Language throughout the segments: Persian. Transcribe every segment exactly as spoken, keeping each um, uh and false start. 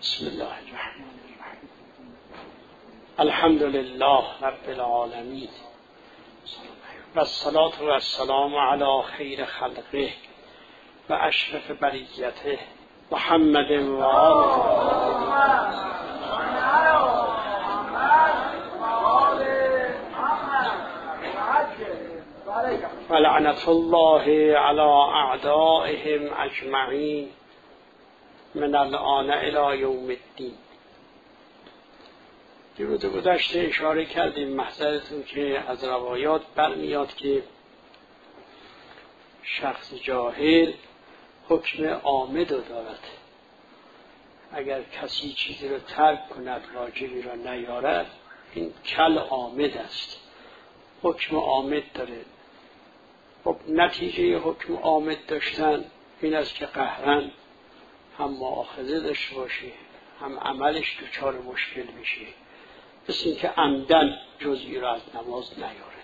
بسم الله الرحمن الرحیم. الحمد لله رب العالمین و الصلاة و السلام علی خیر خلقه و اشرف بریته محمد و آله و لعنت الله علی اعدائهم اجمعین من الان الی یوم الدین. درود گذشته اشاره کردیم محضرتون که از روایات برمیاد که شخص جاهل حکم عامد رو دارد. اگر کسی چیزی رو ترک کند واجبی را نیارد، این کل عامد است، حکم عامد داره. خب نتیجه حکم عامد داشتن این است که قهرن هم مؤاخذه داشته باشه، هم عملش دچار مشکل میشه، مثل این که عمدن جزئی را از نماز نیاره.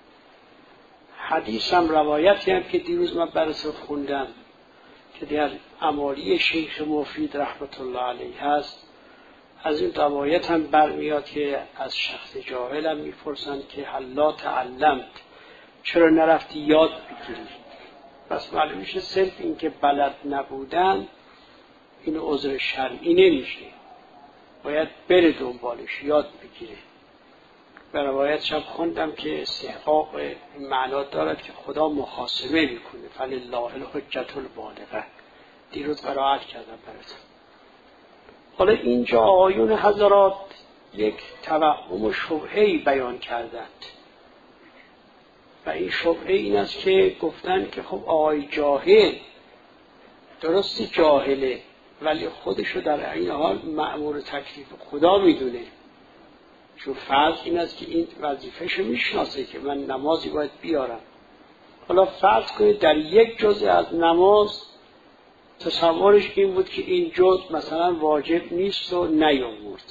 حدیث هم روایتی هم که دیروز من براتون خوندم که در امالی شیخ مفید رحمت الله علیه هست، از این روایت هم برمیاد که از شخص جاهل هم میپرسند که هلا تعلمت، چرا نرفتی یاد بگیری؟ پس معلوم میشه صرف این که بلد نبودن این عذر شرعی نمیشه، باید بره دنبالش یاد بگیره. به روایت شب خوندم که استحقاق معنا دارد که خدا محاسبه میکنه، فلله الحجة البالغه، دیروز قرائت کردم براتون. حالا اینجا آقایون حضرات یک توهم و شبهه‌ای بیان کردند و این شبهه این است که گفتن که خب آقای جاهل درستی جاهله ولی خودشو در این حال مأمور تکلیف خدا میدونه، چون فرض این است که این وظیفهشو میشناسه که من نمازی باید بیارم. حالا فرض کنید در یک جزء از نماز تصورش این بود که این جزء مثلا واجب نیست و نیاورد،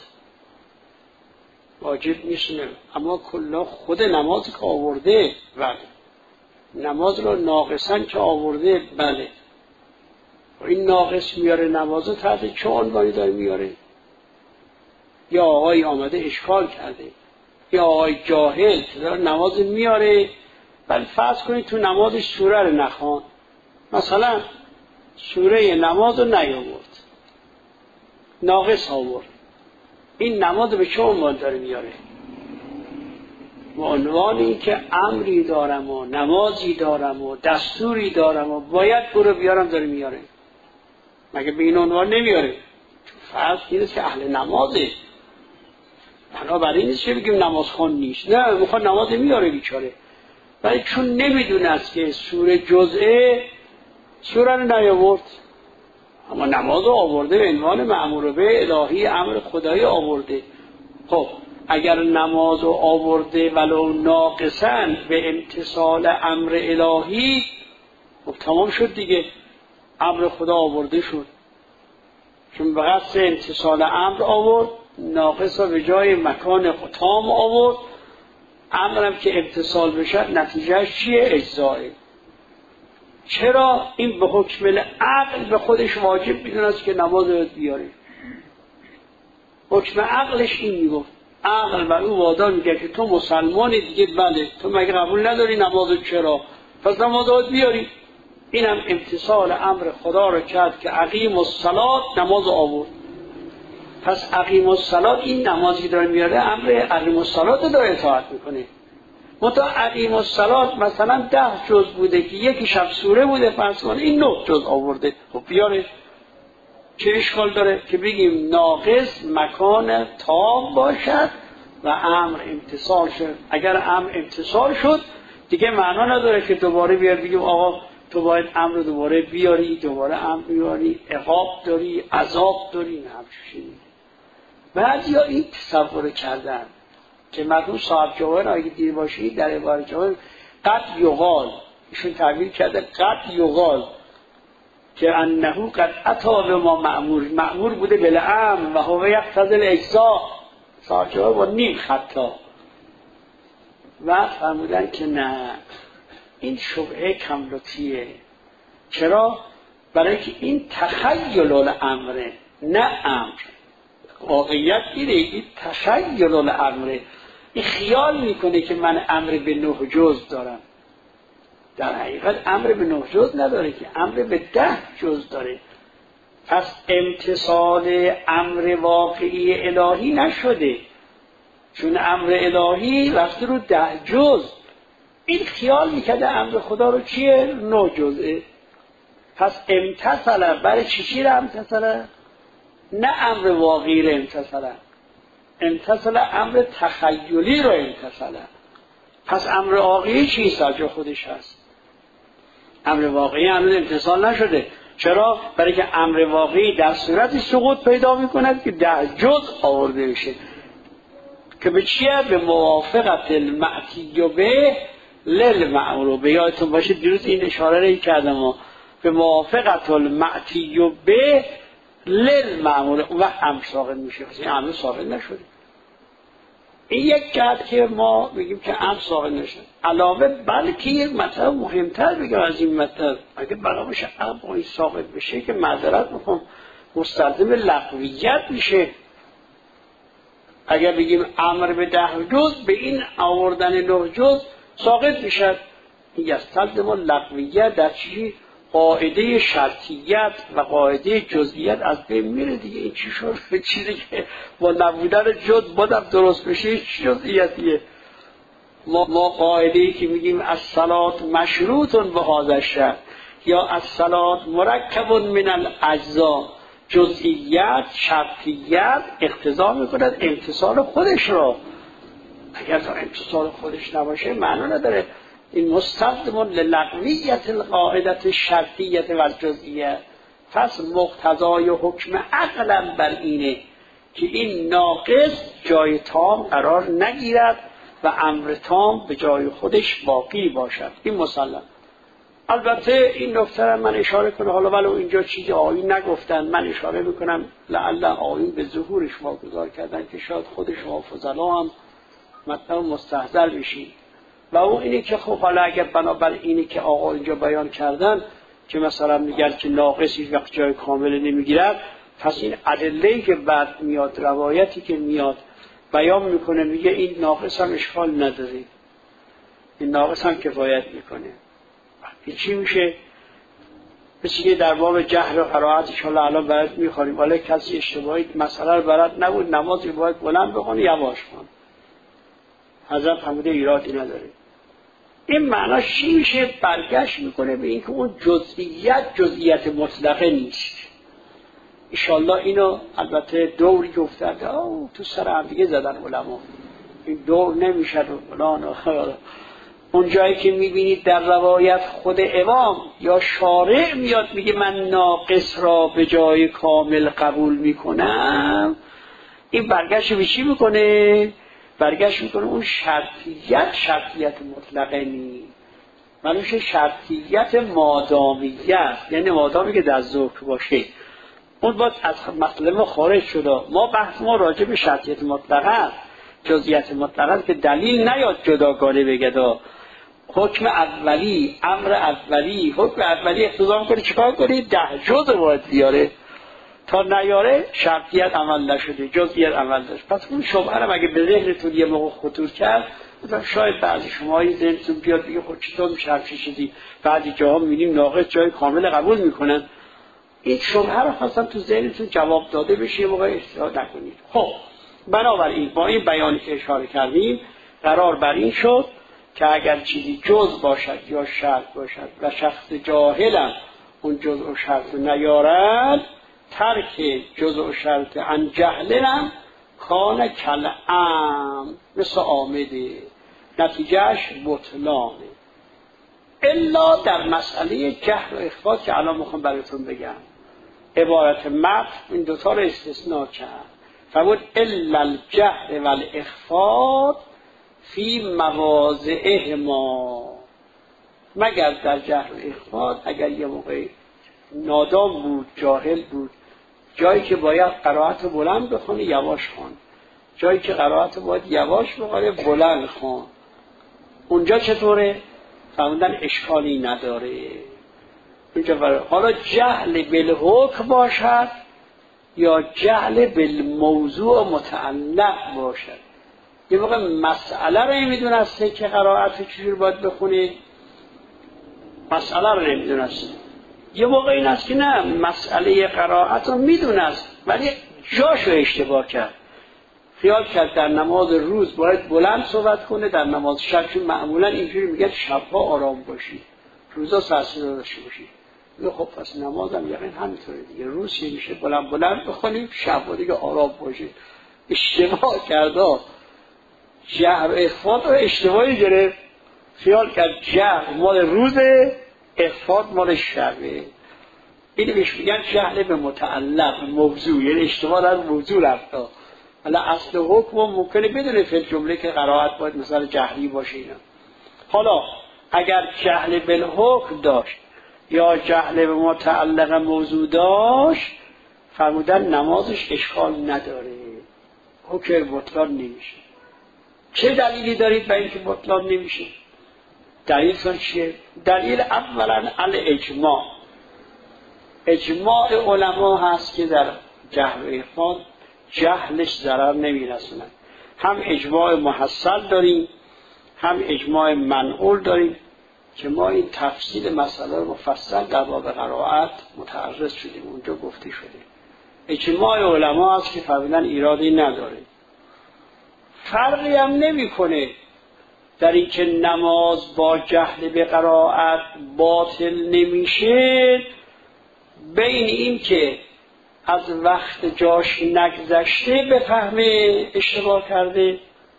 واجب نیست نه، اما کلا خود نمازی که آورده بله، نماز رو ناقصن که آورده بله، این ناقص میاره نمازو تحت چه عنوانی داره میاره؟ یا آقای آمده اشکال کرده، یا آقای جاهل که داره نماز میاره ولی فرض کنید تو نمازش سوره رو نخوان، مثلا سوره نماز رو نیاورد، ناقص آورد، این نماز به چه عنوان داره میاره؟ به عنوان این که امری دارم و نمازی دارم و دستوری دارم و باید برو بیارم داره میاره. مگه به این عنوان نمیاره؟ چون فرض این است که اهل نمازه، بنابراین نیست که بگیم نماز خوان نیست، نه میخواد نماز میاره بیچاره، ولی چون نمیدونه است که سوره جزئه سوره رو نیاورد، اما نماز رو آورده به عنوان مأمور به الهی امر خدایی آورده. خب اگر نماز رو آورده ولو ناقصن به امتصال امر الهی، خب تمام شد دیگه، امر خدا آورده شد، چون به قصد امتصال امر آورد، ناقص رو به جای مکان تام آورد، امرم که امتصال بشه نتیجهش چیه؟ اجزائه. چرا؟ این به حکم عقل به خودش واجب میدونه که نماز رو بیاره، حکم عقلش این میگفت، عقل بر او وادار میگه که تو مسلمانی دیگه، بله تو مگه قبول نداری نمازو، چرا؟ پس نماز رو بیاری. اینم امتصال امر خدا رو کرد که اقیم الصلاة، نماز آورد. پس اقیم الصلاة این نمازی داره میاره امر اقیم الصلاة رو داره اطاعت میکنه. منتها اقیم الصلاة مثلا ده جز بوده که یکی شب سوره بوده، فرض کن این نه جز آورده، خب بیاره. چه اشکال داره که بگیم ناقص مکان تام باشد و امر امتصال شد؟ اگر امر امتصال شد دیگه معنا نداره که دوباره بیار بگیم آقا تو باید امر رو دوباره بیاری، دوباره امر بیاری، عقاب داری، عذاب داری، نه همچنین. بعضی ها این تصور کردن که مرحوم صاحب جواهر اگه دیر باشید در عبارت جواهر قد یقال، ایشون تعبیر کرده قد یقال که انه قد اتی به ما مأمور، مأمور بوده بالامر و هو یقتضی الاجزاء، صاحب جواهر با نیم خطا و فرمودن که نه، این شبهه کملوتیه. چرا؟ برای که این تخیل الامره، نه امر. واقعیت اینه، این تخیل الامره، این خیال میکنه که من امر به نه جز دارم، در حقیقت امر به نه جز نداره که امر به ده جز داره. پس امتصال امر واقعی الهی نشده، چون امر الهی رفته رو ده جز. این خیال میکرده امر خدا رو چیه؟ نه جزه. پس امتصل برای چی چی رو امتصل؟ نه امر واقعی رو امتصل، امتصل امر تخیلی رو امتصل. پس امر واقعی چیست؟ از جا خودش هست. امر واقعی هنوز امتصال نشده. چرا؟ برای که امر واقعی در صورتی سقوط پیدا میکند که ده جز آورده بشه، که به چیه؟ به موافقت المعتی به للمأمور. به یادتون باشه دیروز این اشاره رو کردم، به موافقت المعتی به للمأمور، اون وقت امر ساقط میشه. این امر ساقط نشده. این یک جهت که ما بگیم که امر ساقط نشده. علاوه بلکه یک مطلب مهمتر بگم از این مطلب، اگه بنا بشه امر ساقط بشه که معذرت میخوام مستلزم لغویت میشه. اگر بگیم امر به ده جز، به این آوردن نه جز ساقط میشد. این یستلزم لغویت در چی؟ قاعده شرطیت و قاعده جزئیت از بین میره دیگه. این چی شد؟ چیزی که با نبودن جز بادم درست بشه هیچ جزئیتیه. ما, ما قاعده‌ای که میگیم الصلاة مشروط به هذا الشرط یا الصلاة مرکب من الاجزاء، جزئیت شرطیت اقتضا میکند امتصال خودش رو. اگر تا امتصال خودش نباشه معنا نداره. این مستلزم للغویت القاعدة الشرطیت و الجزئیه. پس مقتضای حکم عقلا بر اینه که این ناقص جای تام قرار نگیرد و امر تام به جای خودش باقی باشد. این مسلم. البته این نکته من اشاره کنم، حالا ولو اینجا چیزی آیین نگفتن، من اشاره میکنم لعل آیین به ظهورش واگذار کردن که شاید خود شما فضلا هم مطلب مستحضر بشید. و اون اینه که خب حالا اگر بنابر اینه که آقا اینجا بیان کردن که مثلا میگن که ناقص هیچ وقت جای کامل نمیگیرد، پس این ادله‌ای که بعد میاد، روایتی که میاد بیان میکنه، میگه این ناقص هم اشکال نداره، این ناقص هم کفایت میکنه. این چی میشه؟ مثل که در باب جهر و قرائت انشاءالله الان برات میخوانیم، ولی کسی اشتباهی مسئله رو برات نبود، نمازی باید بلند بخونی یواش کن، حضرت فرموده ایرادی نداره. این معنا چی میشه؟ برگشت میکنه به اینکه اون جزئیت جزئیت مطلقه نیست. انشاءالله اینو البته دوری که افتاده تو سر هم دیگه زدن علما، این دور نمیشه و فلان و خیال. اون جایی که میبینید در روایت خود امام یا شارع میاد میگه من ناقص را به جای کامل قبول میکنم، این برگشت به چی میکنه؟ برگشت میکنه اون شرطیت شرطیت مطلقه نیست، منوشه شرطیت مادامیت، یعنی مادامی که در ذکر باشه اون باید از مطلب خارج شده. ما بحث ما راجع به شرطیت مطلقه جزئیت مطلقه که دلیل نیاد جداگانه بگه. حکم اولی، امر اولی، حکم اولی اقتضا میکنه چیکار کنی؟ ده جز باید بیاره، تا نیاره شرطیت عمل نشده، جزئیت عمل داشت. پس اون شبهه رو اگه به ذهنتون یه موقع خطور کرد، مثلا شاید بعضی شماهایی ذهنتون بیاد بگه خب چطور میشه همچین چیزی، بعضی جاها میبینیم ناقص جای کامل قبول میکنن. این شبهه رو خواستم تو ذهنتون جواب داده بشه، یه موقع اشتباه نکنید. خب بنابراین با این بیانی که اشاره کردیم قرار بر این شد که اگر چیزی جز باشد یا شرط باشد و شخص جاهلم اون جز و شرط نیارد، ترک جز و شرط عن جهلم کان کلام، مثل آمده، نتیجهش بطلانه. الا در مسئله جهل و اخفا که الان میخوام براتون بگم، عبارت متن این دوتا رو استثناء کرد، فرمود الا الجهل و الاخفا فی مواضعه ما، مگر در جهل و اخفا اگر یه موقع نادام بود، جاهل بود، جایی که باید قرائت بلند بخونه یواش خون، جایی که قرائت باید یواش بخونه بلند خون، اونجا چطوره؟ فرمودن اشکالی نداره. اونجا برای حالا جهل بالحکم باشد یا جهل بالموضوع متعلق باشد. یه موقع مسئله رو نمیدونسته که قرائت چجور باید بخونه، مسئله رو نمیدونسته. یه موقع این است که نه، مسئله قرائت رو میدونست ولی جاشو اشتباه کرد. خیال کرد در نماز روز باید بلند صحبت کنه، در نماز شب چون معمولا اینجوری میگه شبها آرام باشی، روزا سرسیده داشته باشی. میگه خب پس نمازم یقین همینطوره دیگه، روز که میشه بلند بلند بخونیم، شب دیگه آرام باشی. اشتباه کرده، جهر اخفاء رو اشتباهی گرفت. خیال کرد جهر مال روزه، اخفاء مال شبه. اینو بهش میگن جهل به متعلق موضوع، یعنی اشتباه در موضوع رفته. حالا اصل حکم ممکنه بدونه فی الجمله که قرائت باید مثلا جهری باشه اینا. حالا اگر جهل بالحکم داشت یا جهل به متعلق موضوع داشت، فرمودن نمازش اشکال نداره، حکم بطلان نمیشه. چه دلیلی دارید برای اینکه بطلان نمیشه؟ دلیلتون چیه؟ دلیل اولا الاجماع. اجماع علما هست که در جهل و اخفاء جهلش ضرر نمیرسونه. هم اجماع محصل داریم، هم اجماع منقول داریم که ما این تفصیل مسئله رو مفصل در باب قرائت متعرض شدیم، اونجا گفته شده. اجماع علما هست که فرمودن ایرادی نداره. فرقی هم نمی کنه در این که نماز با جهل به قرائت باطل نمیشه بین این که از وقت جاش نگذشته به فهم اشتباه کرده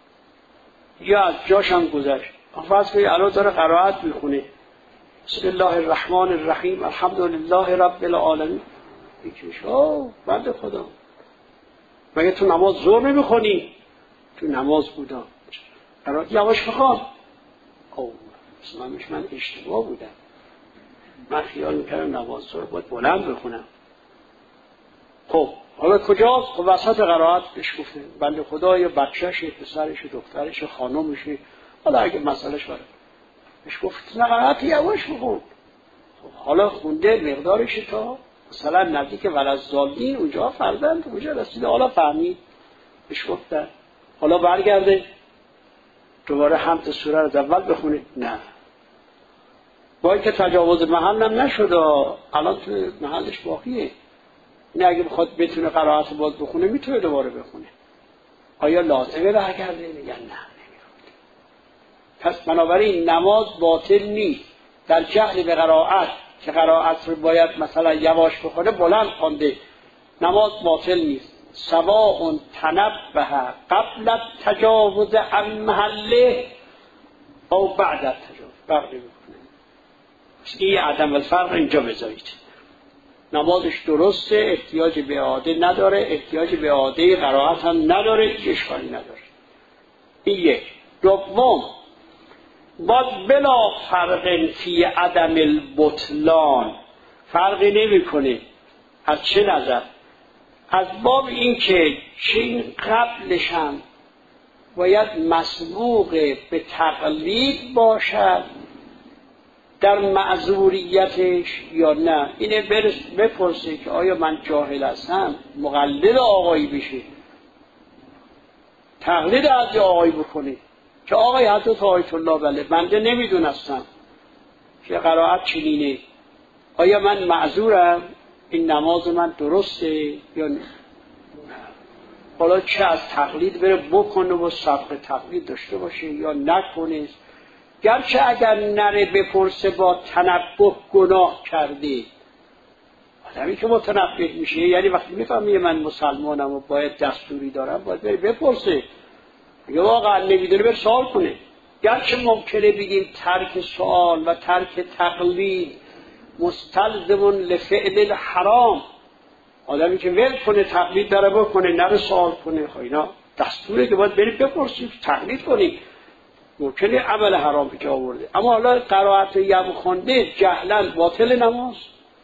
یا از جاش هم گذشت. فرض کنید الان داره قرائت میخونه بسم الله الرحمن الرحیم الحمدلله رب العالمین، میگه اوه بنده خدا مگه تو نماز ظهر نمیخونی؟ تو نماز بودم قرائت یواش بخوان. اوه اصلا من اشتباه بودم، من خیال میکردم نماز ظهر باید بلند بخونم. خب حالا کجاست؟ خب وسط قرائت بهش گفته بنده خدا یا بچه‌ش، پسرش، دخترش، خانمش، حالا اگه مسئلهش بره بهش گفت نه قرائت یواش بخون. خب حالا خونده مقدارش تا مثلا نزدیک ولضالین اونجا فرزند اونجا رسیده، حالا فهمید بهش گفتن حالا برگرده دوباره حمد سوره رو از اول بخونه. نه، با اینکه تجاوز محل هم نشده، الان تو محلش باقیه. نه اگه بخواد بتونه قرائت باز بخونه میتونه دوباره بخونه. آیا لازمه برگرده؟ میگن نه نمیخواد. پس بنابراین نماز باطل نیست. در جهل به قرائت که قرائت رو باید مثلا یواش بخونه بلند خوانده، نماز باطل نیست. سواء تنبه قبل التجاوز عن محله او بعد التجاوز. فرق میکنه. این عدم الفرق اینجا بذارید. نمازش درسته، احتیاج به اعاده نداره، احتیاج به اعاده قرائت هم نداره، هیچ اشکالی نداره. این یک. دوم، باید بلا فرق فی عدم البطلان، فرقی نمی کنه. از چه نظر؟ از باب این که چین قبلش هم باید مسبوق به تقلید باشد در معذوریتش یا نه. اینه بپرسه که آیا من جاهل هستم مقلد آقایی بشه، تقلید از آقایی بکنه که آقای حضرت آیت الله بله بنده نمیدونستم که قرائت چنینه، آیا من معذورم؟ این نماز من درسته یا نه؟ حالا چه از تقلید بره بکنه و سبق تقلید داشته باشه یا نکنه، گرچه اگر نره بپرسه با تنبه گناه کرده. آدمی که متنبه میشه یعنی وقتی میفهمی من مسلمانم و باید دستوری دارم باید بره بپرسه، یا واقعا نمیدونه بره سوال کنه. گرچه ممکنه بگیم ترک سوال و ترک تقلید مستلزم لفعل الحرام، آدمی که ول کنه تقلید داره بکنه نره سوال کنه، خب اینا دستوره که باید برید بپرسید تقلید کنید، ممکنه عمل حرام که آورده. اما حالا قرائت یم خونده جهلا باطل نماز.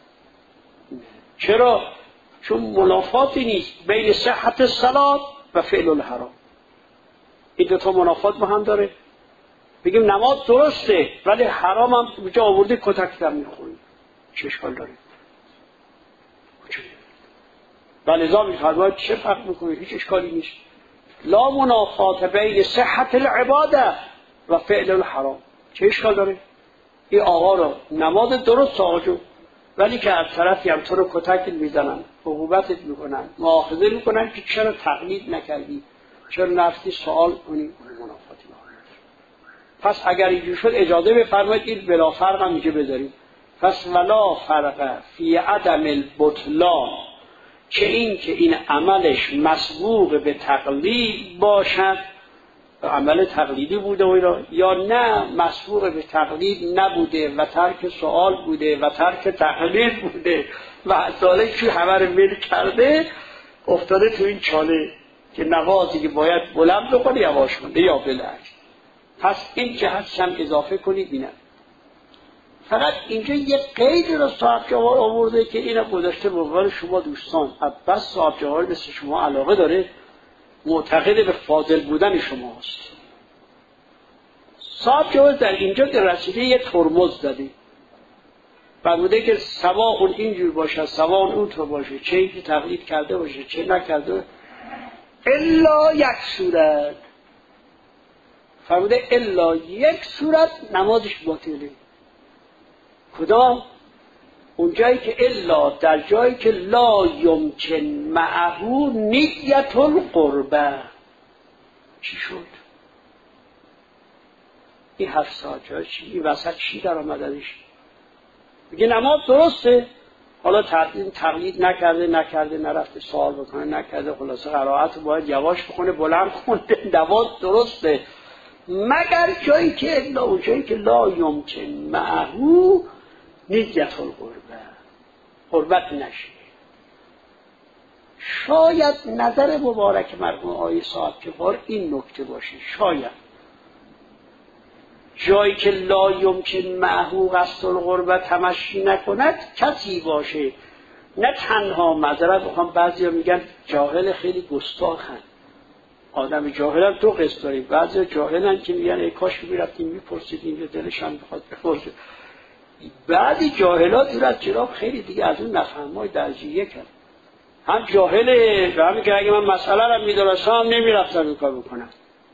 چرا؟ چون منافاتی نیست بین صحت صلات و فعل الحرام. این دو تا منافات با هم داره. بگیم نماز درسته ولی حرام هم جا آورده کتک در میخونی، چه اشکال داره؟ و لذا می‌فرماید چه فرق می‌کنه؟ هیچ اشکالی نیست. لا منافات بین صحت العباده و فعل الحرام. چه اشکال داره؟ این آقا رو نماز درست آقا جو، ولی که از طرفی هم تو رو کتک میزنن، عقوبتت میکنن، مؤاخذه میکنن که چرا تقلید نکردی، چرا نفسی سوال کنی، منافاتی نکنی. پس اگر اینجور شد اجازه بفرمایید این بلا فرق هم اینجا بذاریم. پس ولا فرق فی عدم البطلان، که این که این عملش مسبوق به تقلید باشد، عمل تقلیدی بوده و اینا، یا نه مسبوق به تقلید نبوده و ترک سوال بوده و ترک تقلید بوده و سالش که همه رو میل کرده، افتاده تو این چاله که نمازی که باید بلند بکنه یواش کنه یا بلند. پس این جهت هم اضافه کنید. بینم فقط اینجا یک قید رو صاحب جوار آورده که اینو گذاشته به عنوان شما دوستان. بس صاحب جوار مثل شما علاقه داره، معتقد به فاضل بودن شماست. صاحب جوار در اینجا که رسیده یه ترمز زده، فرموده که سوا اون اینجور باشه، سوا اون اونطور باشه، چه اینکه تقلید کرده باشه چه نکرده، الا یک صورت. فرموده الا یک صورت نمازش باطله. کدام؟ اون جایی که الا در جایی که لا یمکن معه نیت القربه. چی شد؟ این هفت ساعت جایی چی؟ این وسط چی در آمدنش؟ میگه نماز درسته، حالا تقلید تقلید نکرده نکرده نرفته سوال بکنه نکرده، خلاصه قرائت باید یواش بخونه بلند خونده، نماز درسته، مگر جایی که الا اون جایی که لا یمکن معه نیت القربه، قربت نشه. شاید نظر مبارک مرحوم آقای صاحب جوار این نکته باشه، شاید جایی که لا یمکن معه قصد القربه تمشی نکند کسی باشه، نه تنها معذرت بخوام، بعضیا میگن جاهل خیلی گستاخن، آدم جاهل هم دو قسم داریم، بعضیا جاهلن که میگن ای کاش میرفتیم میپرسیدیم یا دلشان بخواد بپرسید، بعضی جاهلات دور از جراب خیلی دیگه از اون نفهمای درجیه کرد، هم جاهله و هم که اگه من مسئله رو میدونستم نمیرفتم این کار بکنم،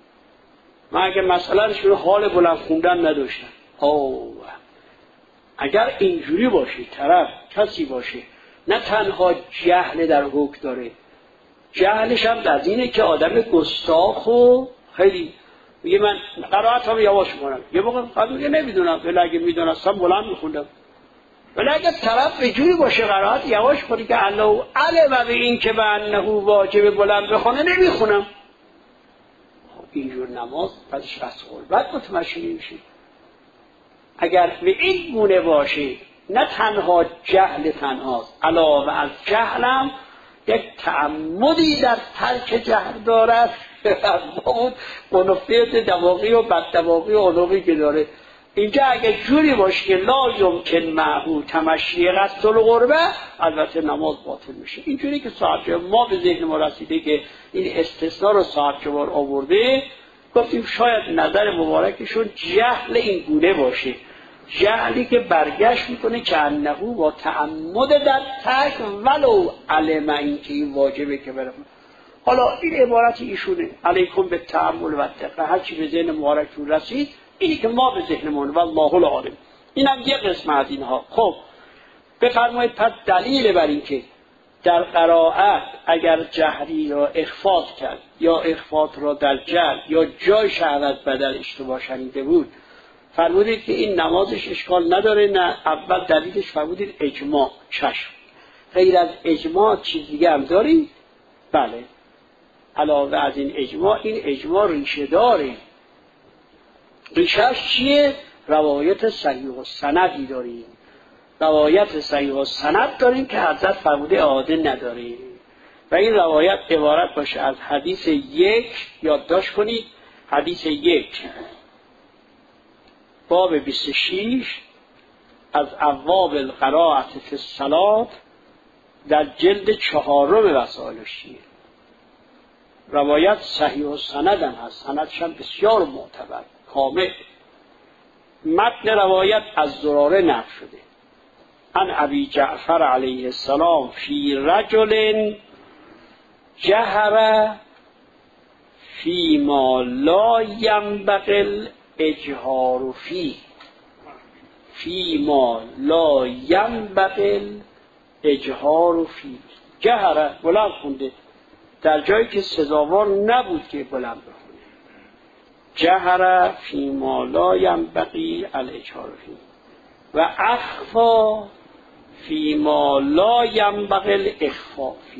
من اگه مسئله رو حال بلند خوندن نداشتم. اوه اگر اینجوری باشه طرف کسی باشه نه تنها جهل در حکم داره، جهلش هم از اینه که آدم گستاخ و خیلی میگه من قرائت هم یواش کنم، یه موقع قبل میگه نمیدونم، ولی اگه میدونستم بلند میخوندم. ولی اگه طرف اینجوری باشه قرائت یواش کنی که الله علم به این که به انه واجب بلند بخونه نمیخونم، اینجور نماز بعدش از قربت متمشی نمیشه. اگر به این گونه باشه نه تنها جهل تنهاست، علاوه از جهلم یک تعمدی در ترک جهل دارد از اون قنفیت دماغی و بددماغی و علوقی که داره. اینجا اگر جوری باشه که لا یمکن معه تمشی قصد القربه، البته نماز باطل میشه. اینجوری که صاحب ما به ذهن ما رسیده که این استثناء رو صاحب جوار آورده، گفتیم شاید نظر مبارکشون جهل این گونه باشه، جهلی که برگشت میکنه که انه با تعمد در ترک ولو علم این که این واجبه که برم. حالا این عبارت ایشونه علیکم به تعمل و دقت، هرچی به ذهن مبارکتون رسید اینی که ما به ذهنمون والله العالم. اینم یه قسم از اینها. خب بفرمایید پس دلیل بر این که در قرائت اگر جهری را اخفاء کرد یا اخفاء را در جهر یا جای شهادت بدل اشتباه شنیده بود، فرمودید که این نمازش اشکال نداره. نه، اول دلیلش فرمودید اجماع. چشم، غیر از اجماع چیز دیگه هم داریم؟ بله، علاوه از این اجماع، این اجماع ریشه داره. ریشهش چیه؟ روایت صحیح و سندی داریم، روایت صحیح و سند داریم که حضرت فرموده اعاده نداریم و این روایت عبارت باشه از حدیث یک، یادداشت کنید، حدیث یک باب بیست و شش از ابواب القراءة فی الصلاة در جلد چهارم وسائل الشیعه. روایت صحیح و سند هم هست، سندش هم بسیار معتبر کامل. متن روایت از زراره نقل شده. عن ابی جعفر علیه السلام فی رجل جهر فیما لا ینبغی الاجهار فیه، فیما لا ینبغی الاجهار فیه. جهر بلند خونده در جایی که سزاوار نبود که بلند بخونه. جهر فیما لا ینبغی الاجهار فیه و اخفا فیما لا ینبغی الاخفاء فیه.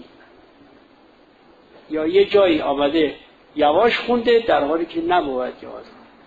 یا یه جایی آمده یواش خونده در حالی که نباید یواش.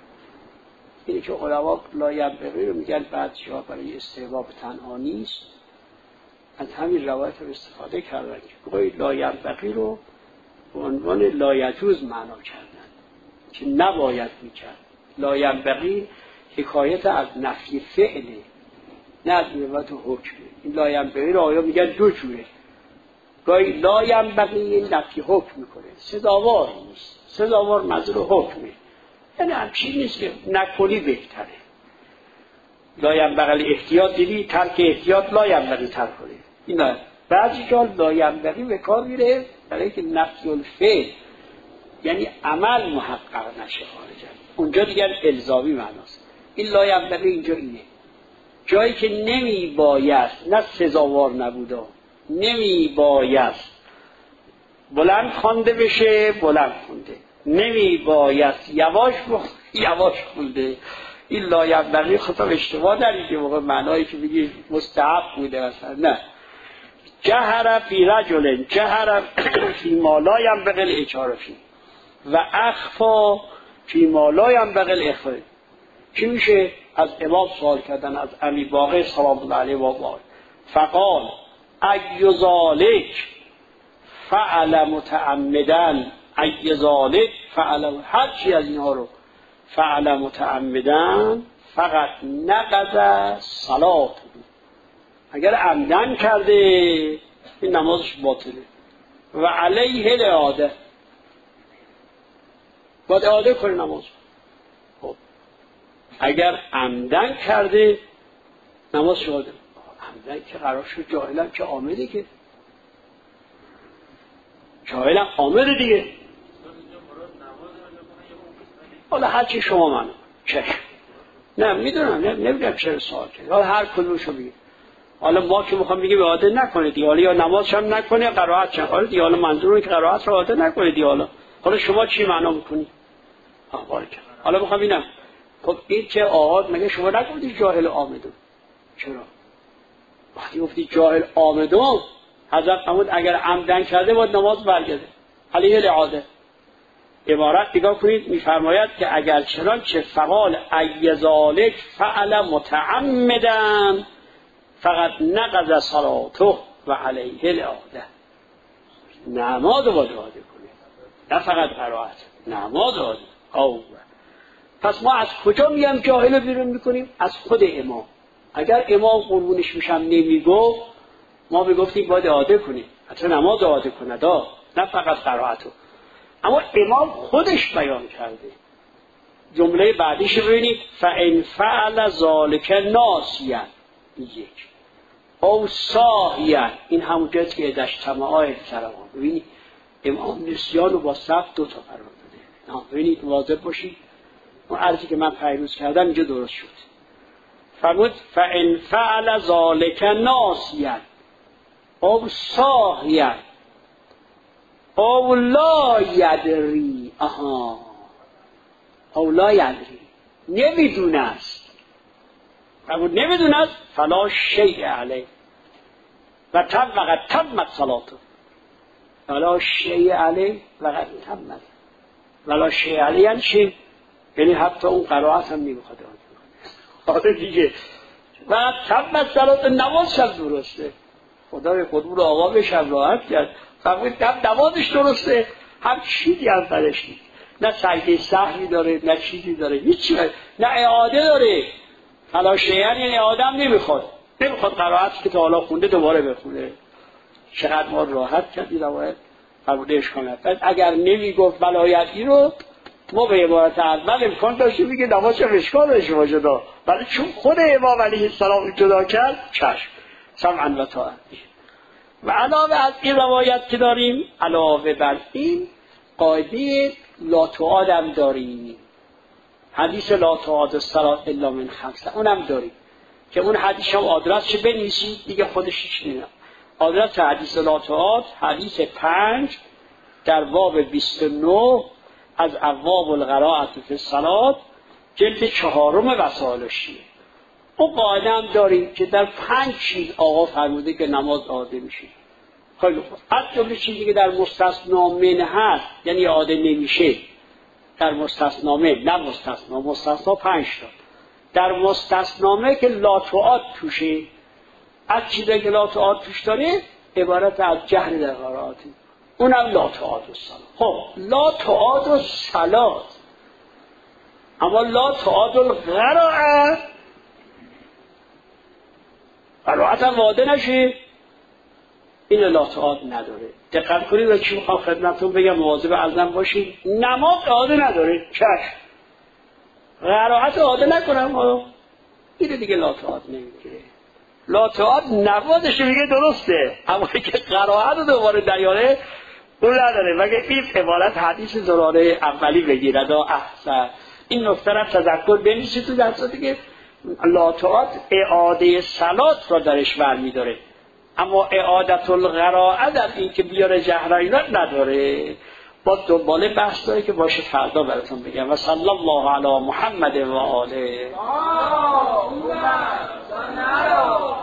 اینه که علما لا ینبغی رو میگن بعضی‌ها برای استحباب تنها نیست، از همین روایت رو استفاده کردن که گویا لا ینبغی رو به عنوان لا یجوز معنا کردن که نباید میکرد. لا ینبغی حکایت از نفی فعله نه از نوبت حکمه. این لا ینبغی رو آیا میگن دو جوره، گاهی لا ینبغی این نفی حکم میکنه، سزاوار نیست، سزاوار منظور حکمه، یعنی همچین نیست که نکنی بهتره. لا ینبغی احتیاط دیدی، ترک احتیاط لا ینبغی ترک کنه. اینا بعضی جا لا ینبغی به کار میره برای اینکه نفی الفعل یعنی عمل محقق نشه خارجا، اونجا دیگر الزامی معناست. این لا ینبغی اینجا اینه، جایی که نمی باید، نه سزاوار نبوده، نمی باید بلند خوانده بشه بلند خونده، نمی باید یواش بخونده یواش خونده. این لا ینبغی خطاب اشتباه دارید که موقع معنایی که بگی مستحب بوده مثلا، نه. جهر فی رجل جهر فی ما لا ینبغی الاجهار فیه و اخفا فی ما لا ینبغی الاخفاء. چی میشه؟ از امام سوال کردن، از امی باقر سلام الله علیه و آله، فقال ای ذالک فعل متعمدن، ای ذالک فعل، هر چی از اینها رو فعل متعمدن فقط نقض صلات، اگر عمدن کرده این نمازش باطله و علیه الاعاده، باید اعاده کنه نماز. خب اگر عمدن کرده نماز شده، عمدن که قرار شد جاهلم که آمده، که جاهلم آمده دیگه. حالا هر چی شما منو چشم نه میدونم، نمیدونم چرا سوال کنید، حالا هر کدومشو بگید. حالا ما که میخوام بگیم اعاده نکنه دیگه، حالا یا نمازش هم نکنه قرائت چند، حالا دیگه حالا منظوره که قرائت رو اعاده نکنه دیگه. حالا حالا شما چی معنا میکنی؟ آه بارک. حالا میخوام ببینم خب این که آقا مگه شما نگفتید جاهل آمدون؟ چرا؟ وقتی گفتی جاهل آمدون حضرت فرمود اگر عمدن کرده باید نماز برگرده علیه الاعاده. عبارت نگاه کنید میفرماید که اگر چنانچه فقال ای ذالک فعل متعمدن فقط نقض صلاته و علیه الاعاده، نماز رو باید اعاده کنه، نه فقط قرائت، نماز رو اعاده. پس ما از کجا میگم جاهل رو بیرون میکنیم؟ از خود امام. اگر امام قربونش میشم نمیگو، ما بگفتیم باید اعاده کنیم، حتی نماز اعاده کنه دا، نه فقط قرائت رو. اما امام خودش بیان کرده. جمله بعدیش ببینید فَإِنْ فَعَلَ ذَلِكَ نَاسِيًا، یک او ساهیان، این همون جاست که دشتماعای سرمان. ببینید امام نسیان رو با صف دو تا قرار داده. ببینید واضح باشید، اون عرضی که من پیروز کردم اینجا درست شد. فرمود فَإِنْ فَعَلَ ذَلِكَ نَاسِيًا او ساهیان او لا یدری، آها او لا یدری، نمیدونه است، فرمود نمیدونه است، فلا شیء علیه و تم وقت تمت صلاته، فلا شیء علیه وقت تمت، ولا شیء علیه یعنی چی؟ یعنی حتی اون قرائت هم نمیخواد آده دیگه. و تمت صلاته، نماز شب درسته، خدا به قدور آقا به شب راحت کرد، فرمود هم نمازش درسته، هم چیزی هم فرش نیست، نه سجده سهوی داره، نه چیزی داره، هیچی، نه اعاده داره. فلا شیء یعنی اعاده هم نمیخواد، نمیخواد قرائتی که تا حالا خونده دوباره بخونه. چقدر ما راحت کردی روایت فرموده اشکال نداره. اگر نمیگفت ولایتی رو، ما به عبارت اول امکان داشتیم میگه نمازش اشکالش باشه دا، ولی چون خود امام علیه السلام جدا کرد، چشم سمعا و طاعت. و علاوه از این روایت که داریم، علاوه بر این قاعده لا تعاد هم داریم، حدیث لا تعاد الصلاة الا من خمسه اونم داریم که اون حدیث هم آدرسش بنویسید دیگه، خودش هیچ نمیدونم. آدرس حدیث لا تعاد حدیث پنج در باب بیست و نه از ابواب القراءة فی الصلاة جلد چهارم وسائل الشیعه. اون قاعده هم داریم که در پنج چیز آقا فرموده که نماز عاده میشه. خیلی خوب. از جمله چیزی که در مستثنا منه هست، یعنی عاده نمیشه در مستثنا منه، نه مستثنا، مستثنا پنج تا. در مستثنا که لا تعاد توشه، از چیزی که لا تعاد توش داره عبارت از جهل در قرائاتی، اونم لا تعاد الصلاة. خب لا تعاد الصلاة، اما لا تعاد القراءة، قرائت هم واده نشه، این لا تعاد نداره. دقت کنید و چی میخوام خدمتتون بگم، مواظب ازم باشید. نماز عاده نداره، چشم قرائت عاده نکنم، اینه دیگه لا تعاد نمیگیره. لا تعاد نوازش میگه درسته، اما که قرائت رو دوباره دریاره اون نداره، مگه این عبارت حدیث زراره اولی بگیرد و احسن. این نکته را تذکر بنویسید تو درس دیگه. لا تعاد اعاده صلات را درش برمی داره، اما اعادت القراءه در این که بیاره جهر اینا نداره. با دنباله بحث داره که باشه فردا براتون بگم. و صلی الله علی محمد و آله.